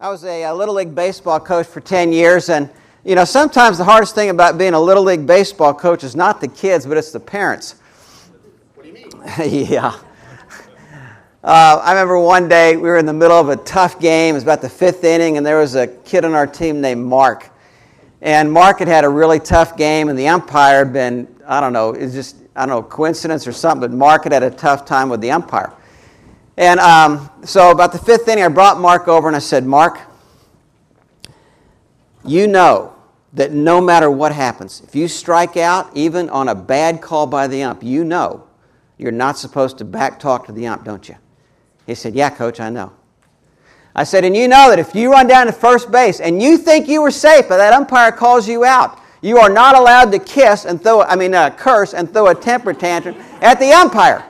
I was a Little League baseball coach for 10 years, and sometimes the hardest thing about being a Little League baseball coach is not the kids, but it's the parents. What do you mean? Yeah. I remember one day we were in the middle of a tough game. It was about the fifth inning, and there was a kid on our team named Mark. And Mark had a really tough game, and the umpire had been, coincidence or something, but Mark had a tough time with the umpire. And so about the fifth inning, I brought Mark over and I said, Mark, you know that no matter what happens, if you strike out, even on a bad call by the ump, you know you're not supposed to back talk to the ump, don't you? He said, yeah, Coach, I know. I said, and you know that if you run down to first base and you think you were safe, but that umpire calls you out, you are not allowed to curse and throw a temper tantrum at the umpire.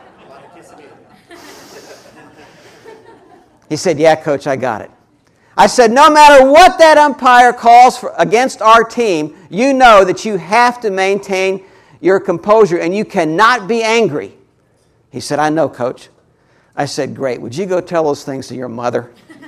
He said, yeah, Coach, I got it. I said, no matter what that umpire calls against our team, you know that you have to maintain your composure and you cannot be angry. He said, I know, Coach. I said, great. Would you go tell those things to your mother?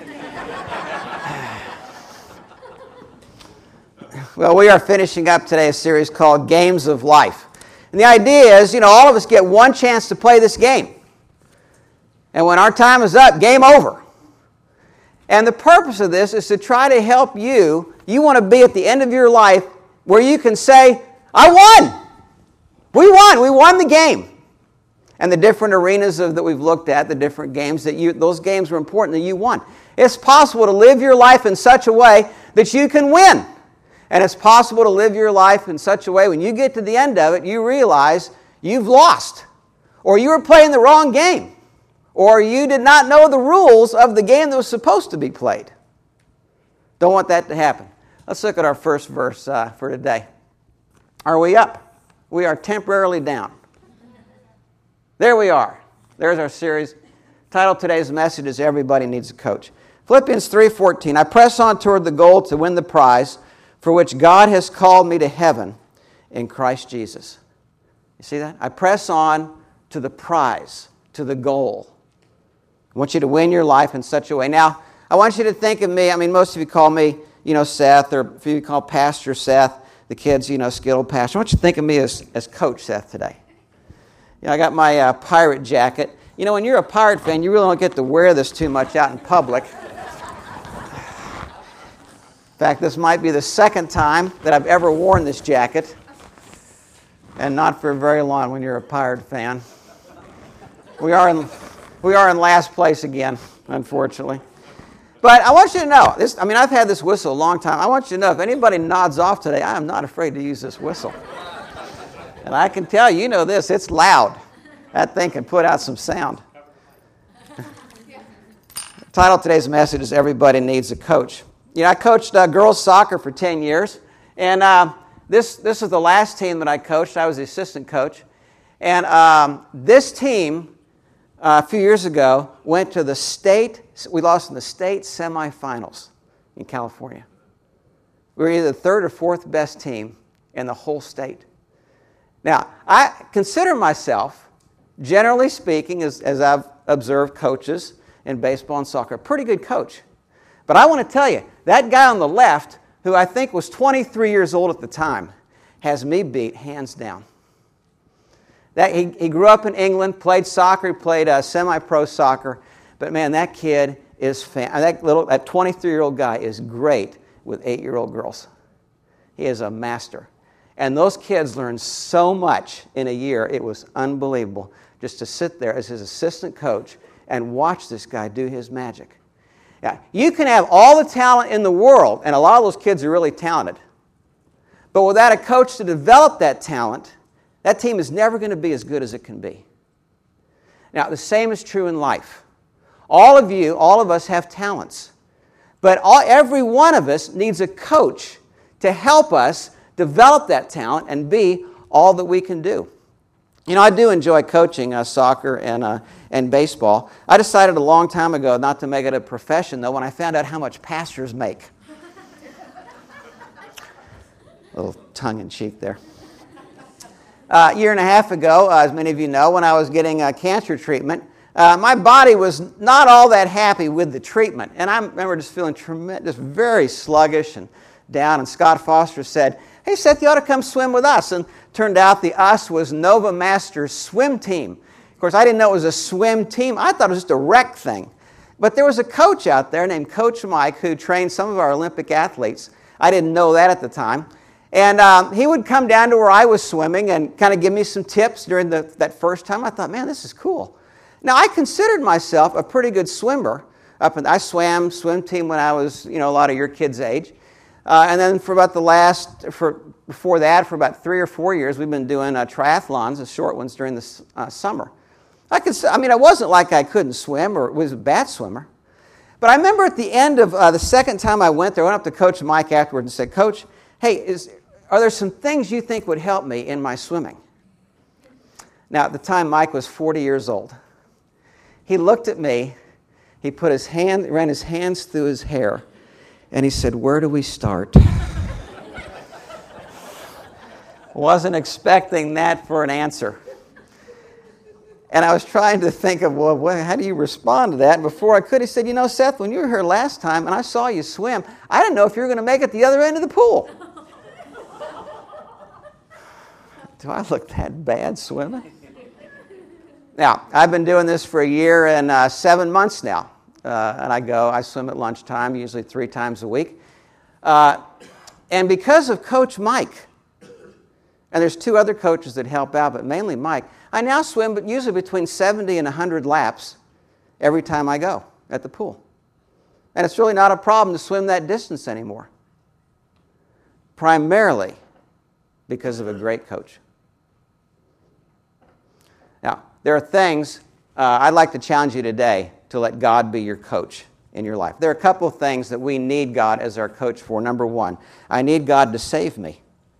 Well, we are finishing up today a series called Games of Life. And the idea is, all of us get one chance to play this game. And when our time is up, game over. And the purpose of this is to try to help you. You want to be at the end of your life where you can say, I won! We won the game. And the different arenas that we've looked at, the different games, those games were important that you won. It's possible to live your life in such a way that you can win. And it's possible to live your life in such a way when you get to the end of it, you realize you've lost. Or you were playing the wrong game. Or you did not know the rules of the game that was supposed to be played. Don't want that to happen. Let's look at our first verse for today. Are we up? We are temporarily down. There we are. There's our series. Title of today's message is Everybody Needs a Coach. Philippians 3:14. I press on toward the goal to win the prize for which God has called me to heaven in Christ Jesus. You see that? I press on to the prize, to the goal. I want you to win your life in such a way. Now, I want you to think of me. Most of you call me, Seth, or if you call Pastor Seth, the kids, Skittle Pastor. I want you to think of me as Coach Seth today. I got my pirate jacket. When you're a pirate fan, you really don't get to wear this too much out in public. In fact, this might be the second time that I've ever worn this jacket, and not for very long when you're a pirate fan. We are in last place again, unfortunately. But I want you to know, I've had this whistle a long time. I want you to know, if anybody nods off today, I am not afraid to use this whistle. And I can tell you, this, it's loud. That thing can put out some sound. The title of today's message is Everybody Needs a Coach. I coached girls soccer for 10 years. And this is the last team that I coached. I was the assistant coach. And this team, a few years ago, went to we lost in the state semifinals in California. We were either the third or fourth best team in the whole state. Now, I consider myself, generally speaking, as I've observed coaches in baseball and soccer, a pretty good coach. But I want to tell you, that guy on the left, who I think was 23 years old at the time, has me beat hands down. He grew up in England, played soccer, played semi-pro soccer. But man, that kid is that 23-year-old guy is great with 8-year-old girls. He is a master. And those kids learned so much in a year. It was unbelievable just to sit there as his assistant coach and watch this guy do his magic. Now, you can have all the talent in the world, and a lot of those kids are really talented. But without a coach to develop that talent, that team is never going to be as good as it can be. Now, the same is true in life. All of us have talents. But every one of us needs a coach to help us develop that talent and be all that we can do. I do enjoy coaching soccer and baseball. I decided a long time ago not to make it a profession, though, when I found out how much pastors make. A little tongue-in-cheek there. A year and a half ago, as many of you know, when I was getting cancer treatment, my body was not all that happy with the treatment. And I remember just feeling tremendous, very sluggish and down. And Scott Foster said, "Hey, Seth, you ought to come swim with us." And turned out the us was Nova Masters swim team. Of course, I didn't know it was a swim team. I thought it was just a rec thing. But there was a coach out there named Coach Mike who trained some of our Olympic athletes. I didn't know that at the time. And he would come down to where I was swimming and kind of give me some tips during that first time. I thought, man, this is cool. Now, I considered myself a pretty good swimmer. I swam swim team when I was, a lot of your kids' age. And then for about before that, for about 3 or 4 years, we've been doing triathlons, the short ones, during the summer. It wasn't like I couldn't swim or was a bad swimmer. But I remember at the end of the second time I went there, I went up to Coach Mike afterwards and said, "Coach, hey, are there some things you think would help me in my swimming?" Now, at the time, Mike was 40 years old. He looked at me, he ran his hands through his hair, and he said, "Where do we start?" Wasn't expecting that for an answer. And I was trying to think of, how do you respond to that? And before I could, he said, "Seth, when you were here last time and I saw you swim, I didn't know if you were going to make it the other end of the pool." Do I look that bad swimming? Now, I've been doing this for a year and 7 months now. And I swim at lunchtime, usually 3 times a week. And because of Coach Mike, and there's 2 other coaches that help out, but mainly Mike, I now swim usually between 70 and 100 laps every time I go at the pool. And it's really not a problem to swim that distance anymore. Primarily because of a great coach. Now, there are things I'd like to challenge you today to let God be your coach in your life. There are a couple of things that we need God as our coach for. Number 1, I need God to save me.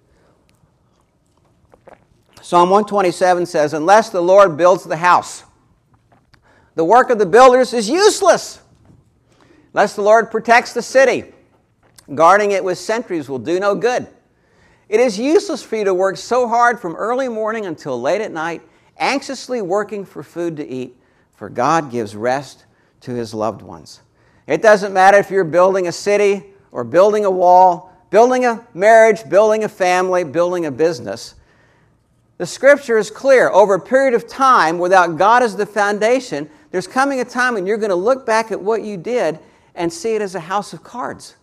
Psalm 127 says, "Unless the Lord builds the house, the work of the builders is useless. Unless the Lord protects the city, guarding it with sentries will do no good. It is useless for you to work so hard from early morning until late at night, anxiously working for food to eat, for God gives rest to His loved ones." It doesn't matter if you're building a city or building a wall, building a marriage, building a family, building a business. The Scripture is clear. Over a period of time, without God as the foundation, there's coming a time when you're going to look back at what you did and see it as a house of cards.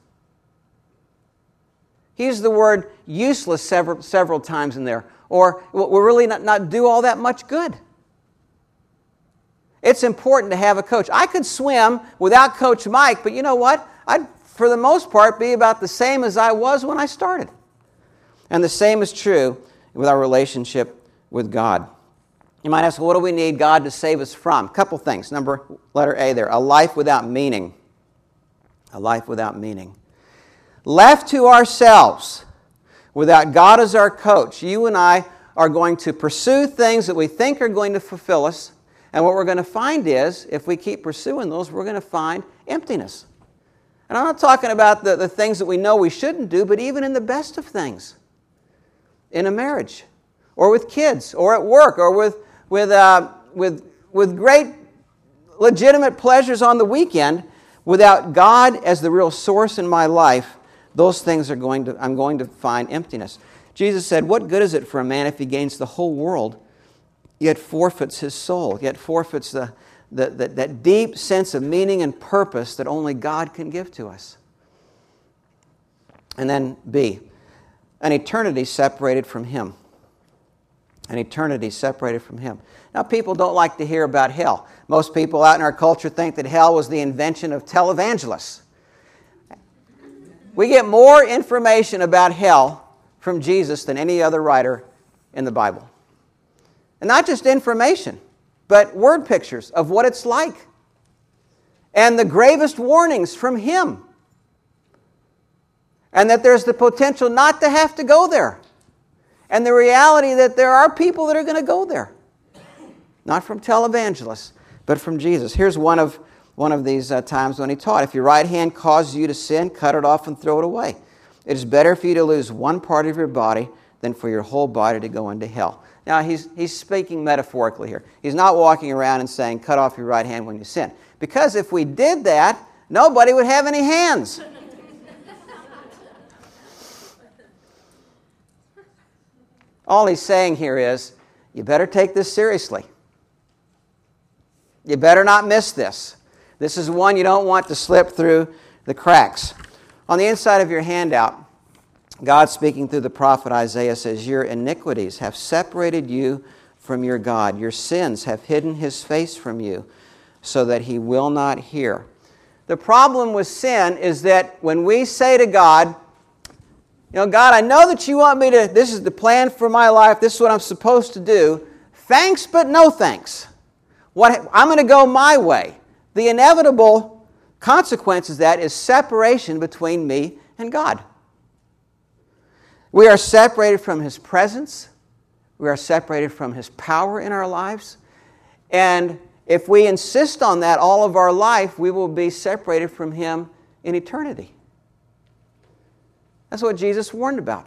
He used the word useless several times in there, or will really not do all that much good. It's important to have a coach. I could swim without Coach Mike, but you know what? I'd, for the most part, be about the same as I was when I started. And the same is true with our relationship with God. You might ask, what do we need God to save us from? A couple things. Letter A there, a life without meaning. A life without meaning. Left to ourselves, without God as our coach, you and I are going to pursue things that we think are going to fulfill us. And what we're going to find is, if we keep pursuing those, we're going to find emptiness. And I'm not talking about the things that we know we shouldn't do, but even in the best of things. In a marriage, or with kids, or at work, or with great legitimate pleasures on the weekend, without God as the real source in my life, those things I'm going to find emptiness. Jesus said, "What good is it for a man if he gains the whole world, yet forfeits his soul, yet forfeits that deep sense of meaning and purpose that only God can give to us?" And then B, an eternity separated from Him. An eternity separated from Him. Now, people don't like to hear about hell. Most people out in our culture think that hell was the invention of televangelists. We get more information about hell from Jesus than any other writer in the Bible. And not just information, but word pictures of what it's like. And the gravest warnings from Him. And that there's the potential not to have to go there. And the reality that there are people that are going to go there. Not from televangelists, but from Jesus. Here's one of these times when He taught, "If your right hand causes you to sin, cut it off and throw it away. It is better for you to lose one part of your body than for your whole body to go into hell." Now, he's speaking metaphorically here. He's not walking around and saying, cut off your right hand when you sin. Because if we did that, nobody would have any hands. All he's saying here is, you better take this seriously. You better not miss this. This is one you don't want to slip through the cracks. On the inside of your handout, God speaking through the prophet Isaiah says, your iniquities have separated you from your God. Your sins have hidden His face from you so that He will not hear. The problem with sin is that when we say to God, God, I know that you want me to, this is the plan for my life, this is what I'm supposed to do. Thanks, but no thanks. I'm going to go my way. The inevitable consequence of that is separation between me and God. We are separated from His presence. We are separated from His power in our lives. And if we insist on that all of our life, we will be separated from Him in eternity. That's what Jesus warned about.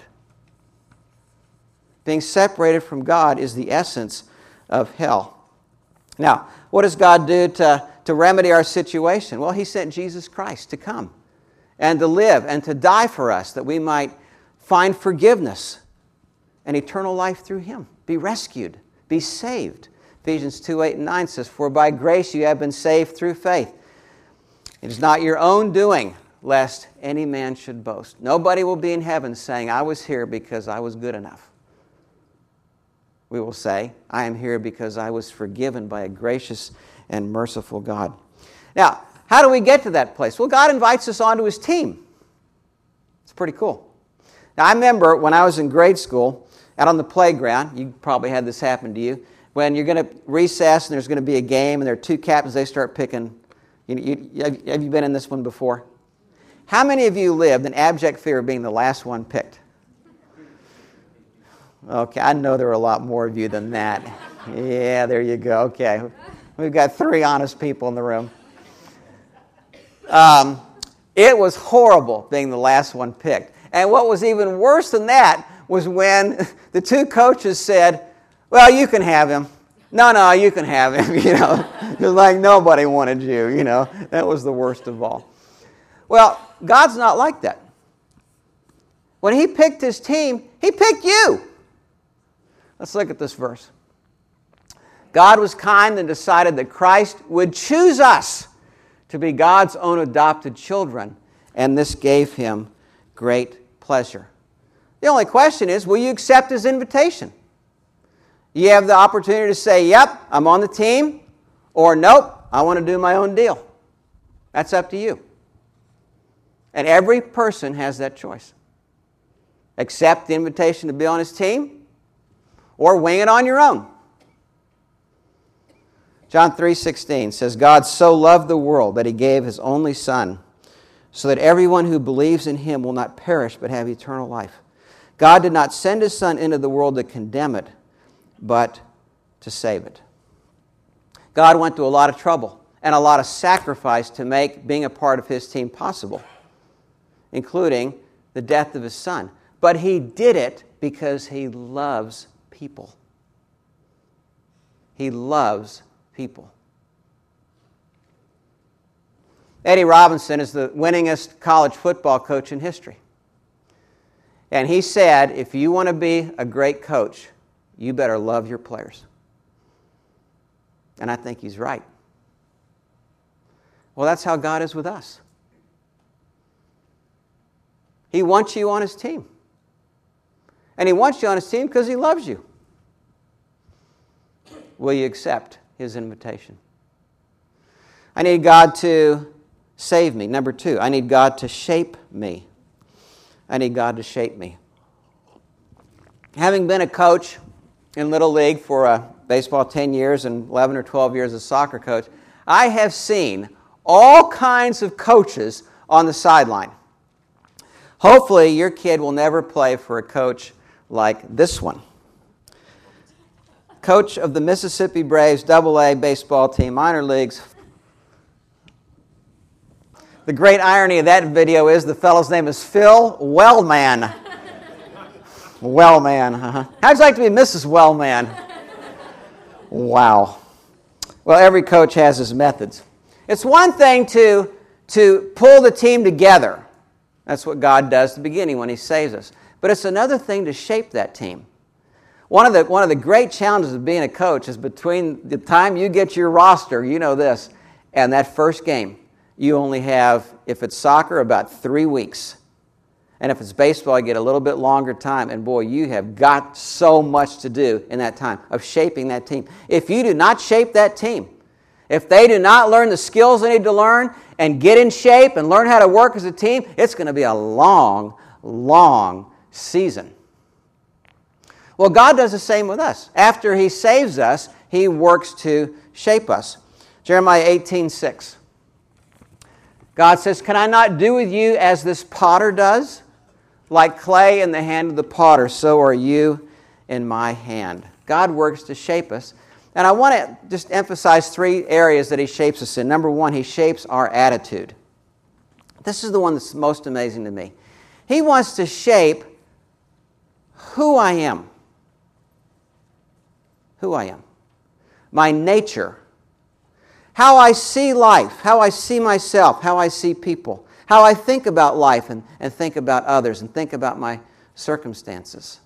Being separated from God is the essence of hell. Now, what does God do to remedy our situation? Well, He sent Jesus Christ to come and to live and to die for us that we might find forgiveness and eternal life through Him. Be rescued. Be saved. Ephesians 2:8-9 says, for by grace you have been saved through faith. It is not your own doing, lest any man should boast. Nobody will be in heaven saying, I was here because I was good enough. We will say, I am here because I was forgiven by a gracious and merciful God. Now, how do we get to that place? Well, God invites us onto His team. It's pretty cool. Now, I remember when I was in grade school, out on the playground, you probably had this happen to you, when you're going to recess and there's going to be a game and there are two captains, they start picking. Have you been in this one before? How many of you lived in abject fear of being the last one picked? Okay, I know there are a lot more of you than that. Yeah, there you go. Okay, we've got 3 honest people in the room. It was horrible being the last one picked. And what was even worse than that was when the 2 coaches said, well, you can have him. No, you can have him, It was like nobody wanted you, That was the worst of all. Well, God's not like that. When He picked His team, He picked you. Let's look at this verse. God was kind and decided that Christ would choose us to be God's own adopted children, and this gave Him great pleasure. The only question is, will you accept His invitation? You have the opportunity to say, yep, I'm on the team, or nope, I want to do my own deal. That's up to you. And every person has that choice. Accept the invitation to be on His team, or wing it on your own. John 3:16 says, God so loved the world that He gave His only Son, so that everyone who believes in Him will not perish but have eternal life. God did not send His Son into the world to condemn it, but to save it. God went to a lot of trouble and a lot of sacrifice to make being a part of His team possible, including the death of His Son. But He did it because He loves people. He loves people. Eddie Robinson is the winningest college football coach in history. And he said, if you want to be a great coach, you better love your players. And I think he's right. Well, that's how God is with us. He wants you on His team. And He wants you on His team because He loves you. Will you accept His invitation? I need God to save me. Number 2, I need God to shape me. I need God to shape me. Having been a coach in Little League for baseball 10 years and 11 or 12 years as soccer coach, I have seen all kinds of coaches on the sideline. Hopefully your kid will never play for a coach like this one. Coach of the Mississippi Braves AA baseball team, minor leagues. The great irony of that video is the fellow's name is Phil Wellman. Wellman. How'd you like to be Mrs. Wellman? Wow. Well, every coach has his methods. It's one thing to pull the team together. That's what God does at the beginning when He saves us. But it's another thing to shape that team. One of the great challenges of being a coach is between the time you get your roster, you know this, and that first game. You only have, if it's soccer, about 3 weeks. And if it's baseball, you get a little bit longer time. And boy, you have got so much to do in that time of shaping that team. If you do not shape that team, if they do not learn the skills they need to learn and get in shape and learn how to work as a team, it's going to be a long, long season. Well, God does the same with us. After He saves us, He works to shape us. Jeremiah 18:6. God says, "Can I not do with you as this potter does? Like clay in the hand of the potter, so are you in my hand." God works to shape us. And I want to just emphasize 3 areas that He shapes us in. Number 1, He shapes our attitude. This is the one that's most amazing to me. He wants to shape who I am. Who I am. My nature. How I see life. How I see myself. How I see people. How I think about life and think about others and think about my circumstances.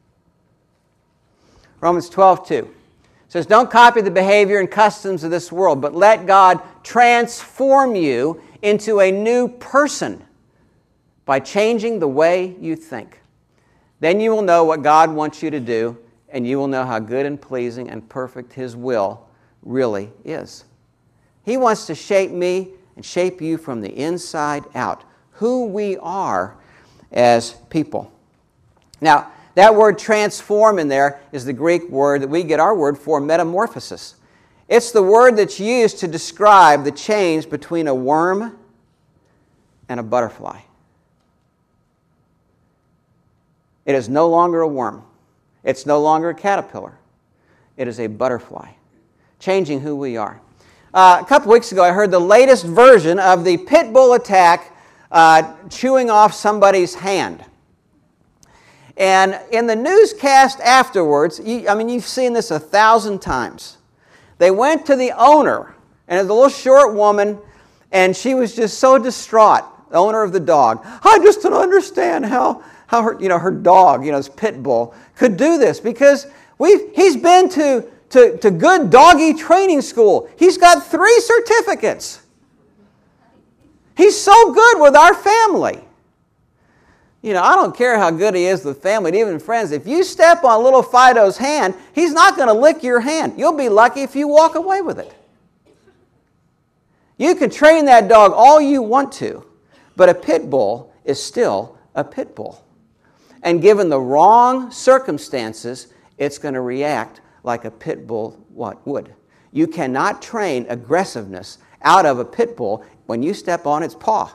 Romans 12:2 says, "Don't copy the behavior and customs of this world, but let God transform you into a new person by changing the way you think. Then you will know what God wants you to do, and you will know how good and pleasing and perfect His will really is." He wants to shape me and shape you from the inside out, who we are as people. Now, that word transform in there is the Greek word that we get our word for metamorphosis. It's the word that's used to describe the change between a worm and a butterfly. It is no longer a worm. It's no longer a caterpillar. It is a butterfly, changing who we are. A couple weeks ago, I heard the latest version of the pit bull attack chewing off somebody's hand. And in the newscast afterwards, you've seen this 1,000 times. They went to the owner, and it was a little short woman, and she was just so distraught, the owner of the dog. "I just don't understand how her dog, this pit bull, could do this, because he's been to good doggy training school. He's got 3 certificates. He's so good with our family. I don't care how good he is with family and even friends. If you step on little Fido's hand, he's not going to lick your hand. You'll be lucky if you walk away with it. You can train that dog all you want to, but a pit bull is still a pit bull. And given the wrong circumstances, it's going to react like a pit bull would. You cannot train aggressiveness out of a pit bull when you step on its paw.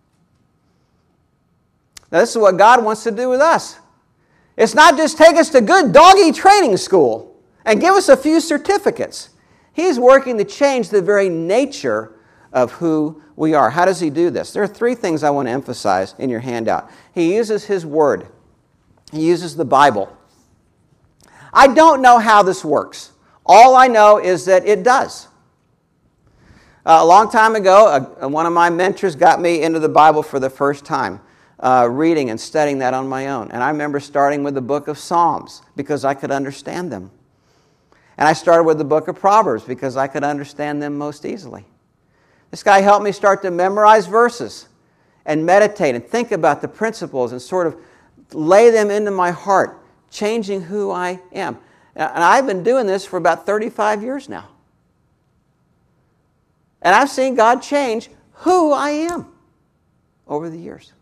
Now, this is what God wants to do with us. It's not just take us to good doggy training school and give us a few certificates. He's working to change the very nature of who we are. How does He do this? There are 3 things I want to emphasize in your handout. He uses His Word. He uses the Bible. I don't know how this works. All I know is that it does. A long time ago, one of my mentors got me into the Bible for the first time, reading and studying that on my own. And I remember starting with the book of Psalms because I could understand them. And I started with the book of Proverbs because I could understand them most easily. This guy helped me start to memorize verses and meditate and think about the principles and sort of lay them into my heart, changing who I am. And I've been doing this for about 35 years now. And I've seen God change who I am over the years.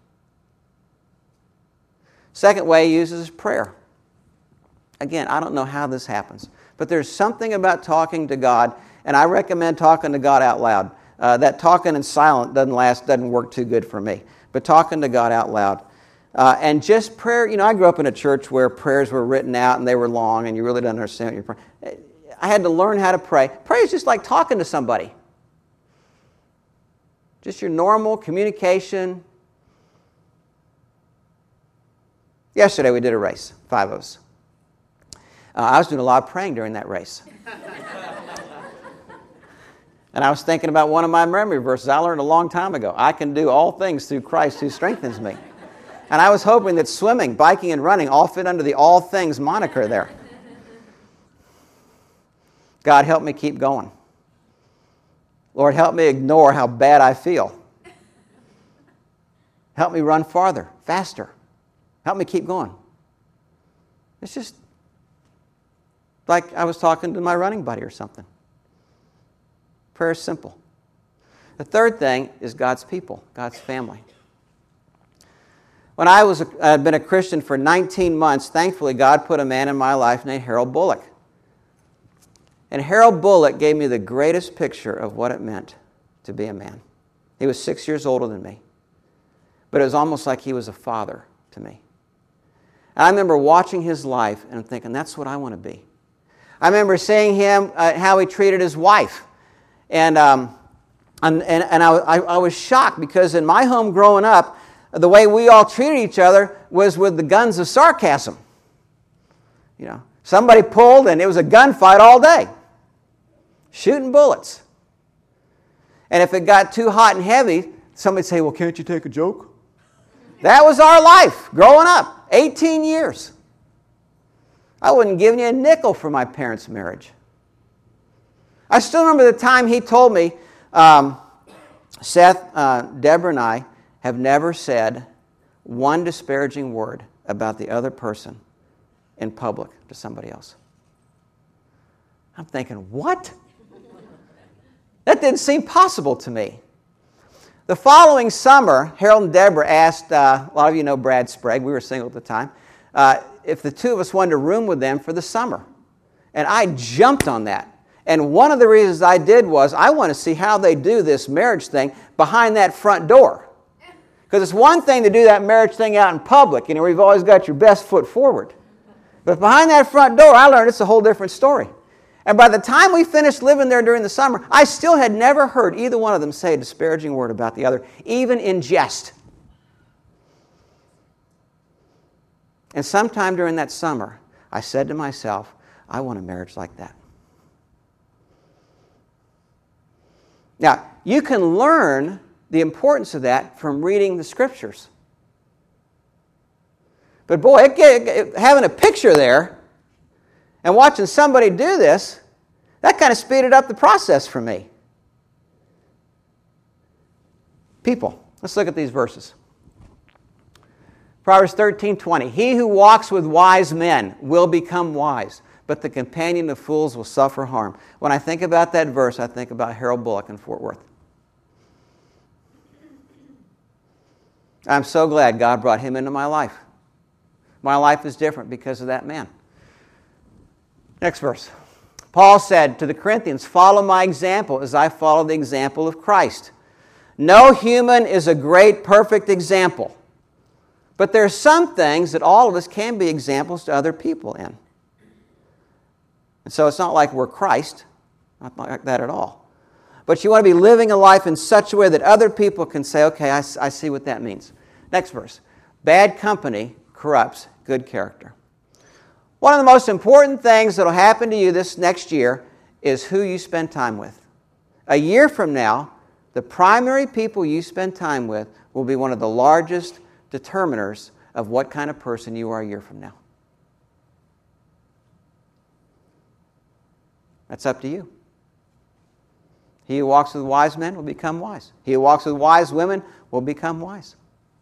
Second way He uses is prayer. Again, I don't know how this happens, but there's something about talking to God, and I recommend talking to God out loud. That talking in silent doesn't work too good for me, but talking to God out loud. And just prayer, I grew up in a church where prayers were written out and they were long and you really didn't understand what you're praying. I had to learn how to pray. Prayer is just like talking to somebody. Just your normal communication. Yesterday we did a race, 5 of us. I was doing a lot of praying during that race. And I was thinking about one of my memory verses I learned a long time ago. I can do all things through Christ who strengthens me. And I was hoping that swimming, biking, and running all fit under the all things moniker there. God, help me keep going. Lord, help me ignore how bad I feel. Help me run farther, faster. Help me keep going. It's just like I was talking to my running buddy or something. Prayer is simple. The third thing is God's people, God's family. When I had been a Christian for 19 months, thankfully God put a man in my life named Harold Bullock. And Harold Bullock gave me the greatest picture of what it meant to be a man. He was 6 years older than me. But it was almost like he was a father to me. And I remember watching his life and thinking, that's what I want to be. I remember seeing him, how he treated his wife. And I was shocked because in my home growing up, the way we all treated each other was with the guns of sarcasm. You know, somebody pulled and it was a gunfight all day. Shooting bullets. And if it got too hot and heavy, somebody'd say, well, can't you take a joke? That was our life growing up. 18 years. I wouldn't give you a nickel for my parents' marriage. I still remember the time he told me, Seth, Deborah, and I have never said one disparaging word about the other person in public to somebody else. I'm thinking, what? That didn't seem possible to me. The following summer, Harold and Deborah asked, a lot of you know Brad Sprague, we were single at the time, if the two of us wanted to room with them for the summer. And I jumped on that. And one of the reasons I did was I want to see how they do this marriage thing behind that front door. Because it's one thing to do that marriage thing out in public, where you've always got your best foot forward. But behind that front door, I learned it's a whole different story. And by the time we finished living there during the summer, I still had never heard either one of them say a disparaging word about the other, even in jest. And sometime during that summer, I said to myself, I want a marriage like that. Now, you can learn the importance of that from reading the Scriptures. But boy, having a picture there and watching somebody do this, that kind of speeded up the process for me. People. Let's look at these verses. Proverbs 13:20. He who walks with wise men will become wise, but the companion of fools will suffer harm. When I think about that verse, I think about Harold Bullock in Fort Worth. I'm so glad God brought him into my life. My life is different because of that man. Next verse. Paul said to the Corinthians, follow my example as I follow the example of Christ. No human is a great, perfect example. But there are some things that all of us can be examples to other people in. And so it's not like we're Christ. Not like that at all. But you want to be living a life in such a way that other people can say, okay, I see what that means. Next verse. Bad company corrupts good character. One of the most important things that will happen to you this next year is who you spend time with. A year from now, the primary people you spend time with will be one of the largest determiners of what kind of person you are a year from now. That's up to you. He who walks with wise men will become wise. He who walks with wise women will become wise.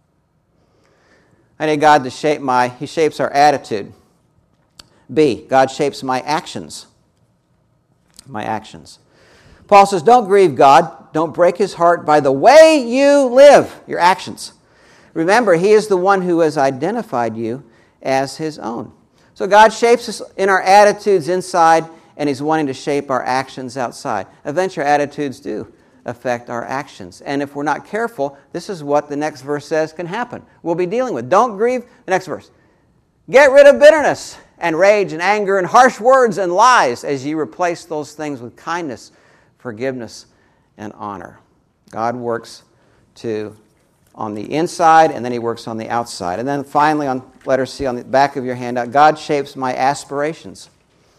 I need God to He shapes our attitude. B, God shapes my actions. My actions. Paul says, don't grieve God. Don't break His heart by the way you live, your actions. Remember, He is the one who has identified you as His own. So God shapes us in our attitudes inside, and He's wanting to shape our actions outside. Eventually, our attitudes do affect our actions. And if we're not careful, this is what the next verse says can happen. We'll be dealing with. Don't grieve. The next verse. Get rid of bitterness and rage and anger and harsh words and lies as you replace those things with kindness, forgiveness, and honor. God works to on the inside, and then He works on the outside. And then finally, on letter C on the back of your handout, God shapes my aspirations.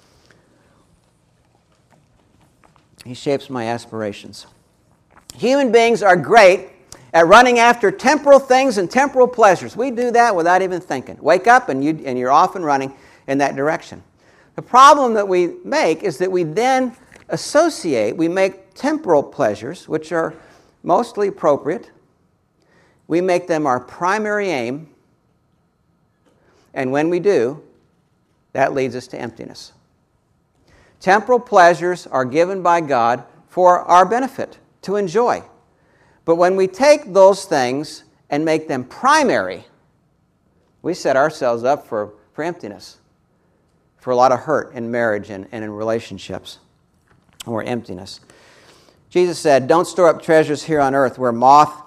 He shapes my aspirations. Human beings are great at running after temporal things and temporal pleasures. We do that without even thinking. Wake up and you're off and running in that direction. The problem that we make is that we then we make temporal pleasures, which are mostly appropriate. We make them our primary aim, and when we do, that leads us to emptiness. Temporal pleasures are given by God for our benefit, to enjoy. But when we take those things and make them primary, we set ourselves up for emptiness, for a lot of hurt in marriage and in relationships, or emptiness. Jesus said, don't store up treasures here on earth where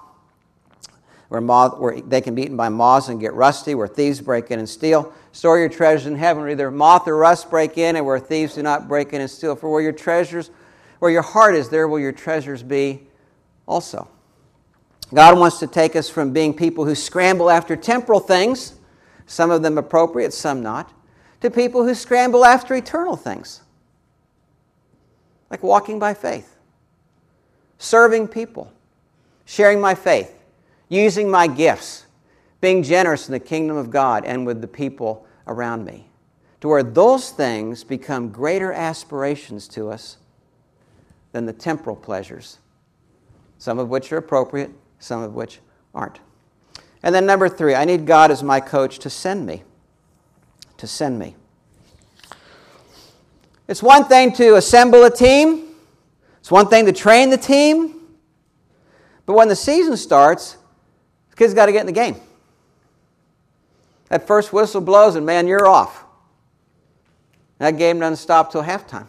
they can be eaten by moths and get rusty, where thieves break in and steal. Store your treasures in heaven, where neither moth or rust break in, and where thieves do not break in and steal. For where your heart is, there will your treasures be also. God wants to take us from being people who scramble after temporal things, some of them appropriate, some not, to people who scramble after eternal things, like walking by faith, serving people, sharing my faith, using my gifts, being generous in the kingdom of God and with the people around me, to where those things become greater aspirations to us than the temporal pleasures, some of which are appropriate, some of which aren't. And then number 3, I need God as my coach to send me. To send me. It's one thing to assemble a team. It's one thing to train the team. But when the season starts, the kids got to get in the game. That first whistle blows and, man, you're off. That game doesn't stop till halftime.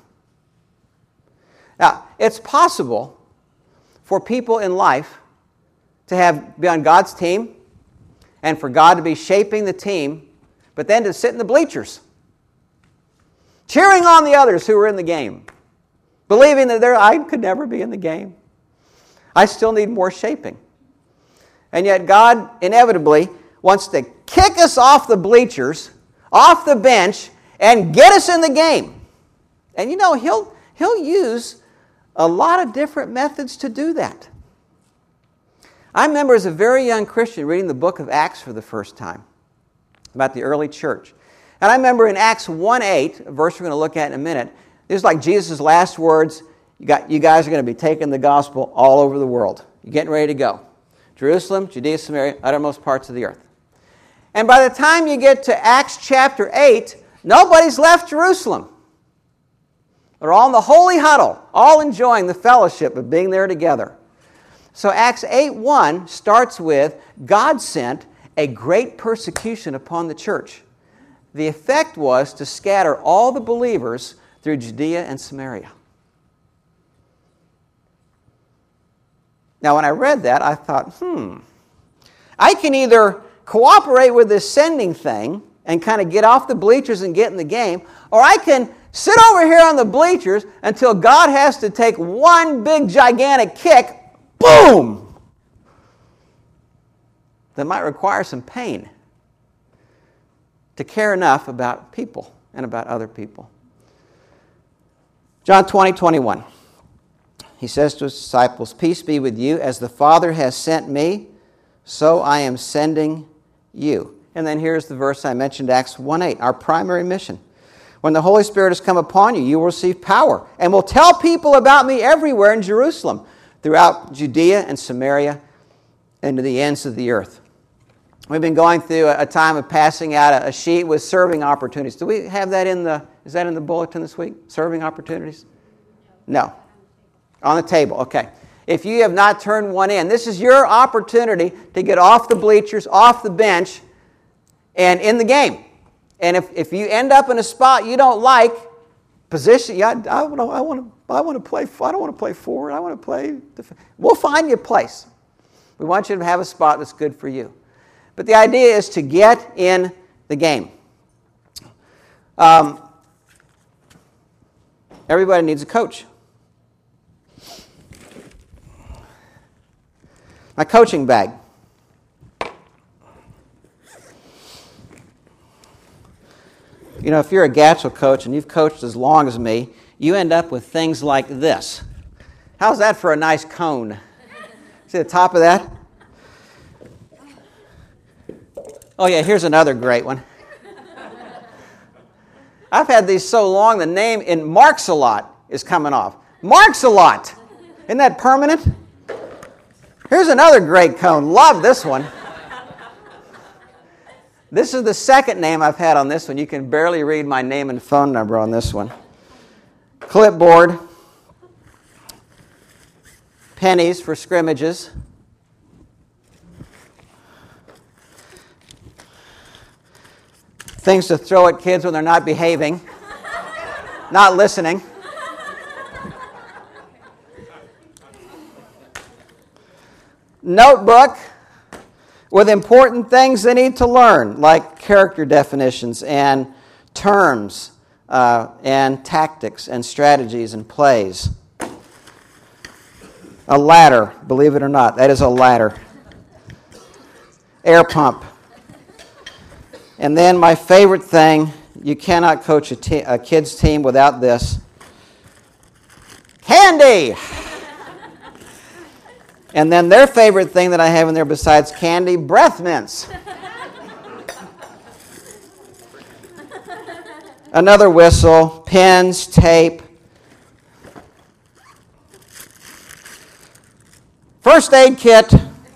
Now, it's possible for people in life to be on God's team and for God to be shaping the team, but then to sit in the bleachers, cheering on the others who are in the game, believing that I could never be in the game. I still need more shaping. And yet God inevitably wants to kick us off the bleachers, off the bench, and get us in the game. And you know, He'll use a lot of different methods to do that. I remember as a very young Christian reading the book of Acts for the first time about the early church. And I remember in Acts 1:8, a verse we're going to look at in a minute, it was like Jesus' last words, you guys are going to be taking the gospel all over the world. You're getting ready to go. Jerusalem, Judea, Samaria, uttermost parts of the earth. And by the time you get to Acts chapter 8, nobody's left Jerusalem. They're all in the holy huddle, all enjoying the fellowship of being there together. So Acts 8:1 starts with, God sent a great persecution upon the church. The effect was to scatter all the believers through Judea and Samaria. Now when I read that, I thought, I can either cooperate with this sending thing and kind of get off the bleachers and get in the game, or I can sit over here on the bleachers until God has to take one big gigantic kick, boom! That might require some pain to care enough about people and about other people. John 20:21. He says to his disciples, peace be with you. As the Father has sent me, so I am sending you. And then here's the verse I mentioned, Acts 1:8, our primary mission. When the Holy Spirit has come upon you, you will receive power and will tell people about me everywhere in Jerusalem, throughout Judea and Samaria, and to the ends of the earth. We've been going through a time of passing out a sheet with serving opportunities. Do we have that is that in the bulletin this week? Serving opportunities? No. On the table, okay. If you have not turned one in, this is your opportunity to get off the bleachers, off the bench, and in the game. And if you end up in a spot you don't like, position, I want to play. I don't want to play forward. I want to play. We'll find you a place. We want you to have a spot that's good for you. But the idea is to get in the game. Everybody needs a coach. My coaching bag. You know, if you're a Gatchel coach and you've coached as long as me, you end up with things like this. How's that for a nice cone? See the top of that? Oh yeah, here's another great one. I've had these so long, the name in Marks-a-Lot is coming off. Marks-a-Lot! Isn't that permanent? Here's another great cone. Love this one. This is the second name I've had on this one. You can barely read my name and phone number on this one. Clipboard. Pennies for scrimmages. Things to throw at kids when they're not behaving, not listening. Notebook with important things they need to learn, like character definitions and terms and tactics and strategies and plays. A ladder, believe it or not, that is a ladder. Air pump. And then my favorite thing, you cannot coach a kids team without this. Candy! And then their favorite thing that I have in there besides candy, breath mints. Another whistle, pens, tape. First aid kit.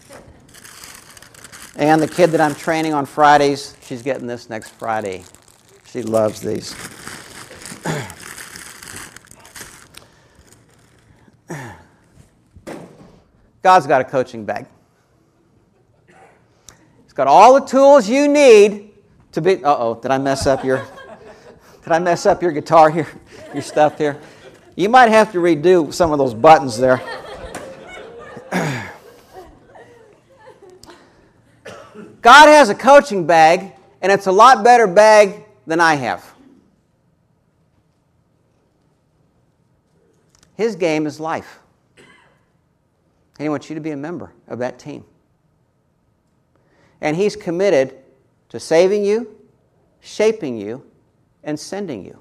And the kid that I'm training on Fridays, she's getting this next Friday. She loves these. God's got a coaching bag. It's got all the tools you need to be... Uh-oh, did I mess up your guitar here, your stuff here? You might have to redo some of those buttons there. God has a coaching bag, and it's a lot better bag than I have. His game is life. And He wants you to be a member of that team. And He's committed to saving you, shaping you, and sending you.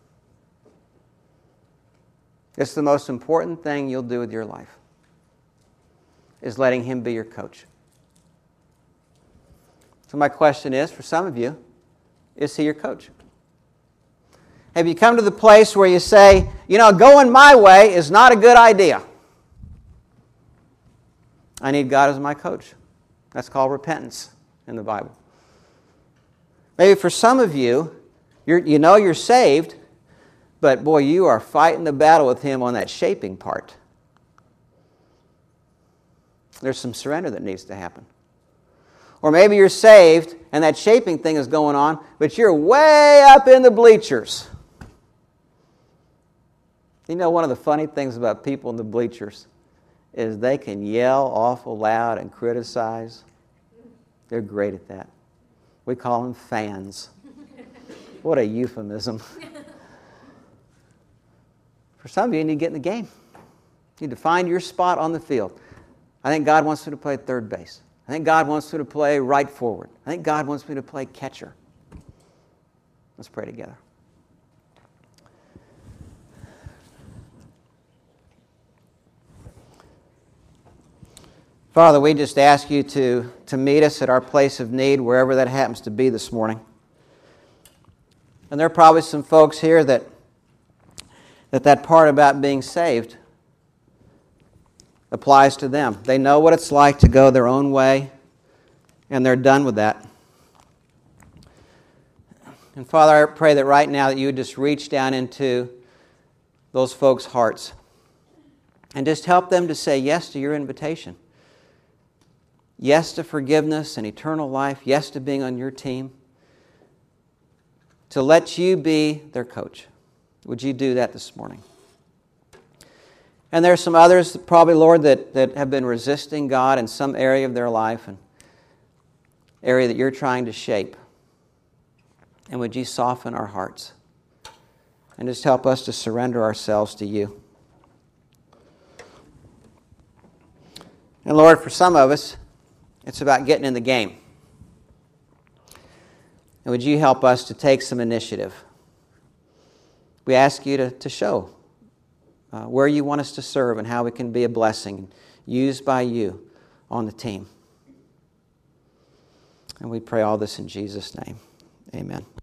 It's the most important thing you'll do with your life, is letting Him be your coach. So my question is, for some of you, is He your coach? Have you come to the place where you say, you know, going my way is not a good idea? I need God as my coach. That's called repentance in the Bible. Maybe for some of you, you know you're saved, but boy, you are fighting the battle with Him on that shaping part. There's some surrender that needs to happen. Or maybe you're saved and that shaping thing is going on, but you're way up in the bleachers. You know, one of the funny things about people in the bleachers is they can yell awful loud and criticize. They're great at that. We call them fans. What a euphemism. For some of you, you need to get in the game. You need to find your spot on the field. I think God wants me to play third base. I think God wants me to play right forward. I think God wants me to play catcher. Let's pray together. Father, we just ask you to meet us at our place of need, wherever that happens to be this morning. And there are probably some folks here that part about being saved applies to them. They know what it's like to go their own way, and they're done with that. And Father, I pray that right now that you would just reach down into those folks' hearts and just help them to say yes to your invitation. Yes to forgiveness and eternal life. Yes to being on your team. To let you be their coach. Would you do that this morning? And there are some others, probably, Lord, that have been resisting God in some area of their life, and area that you're trying to shape. And would you soften our hearts and just help us to surrender ourselves to you. And Lord, for some of us, it's about getting in the game. And would you help us to take some initiative? We ask you to show where you want us to serve and how we can be a blessing, used by you on the team. And we pray all this in Jesus' name. Amen.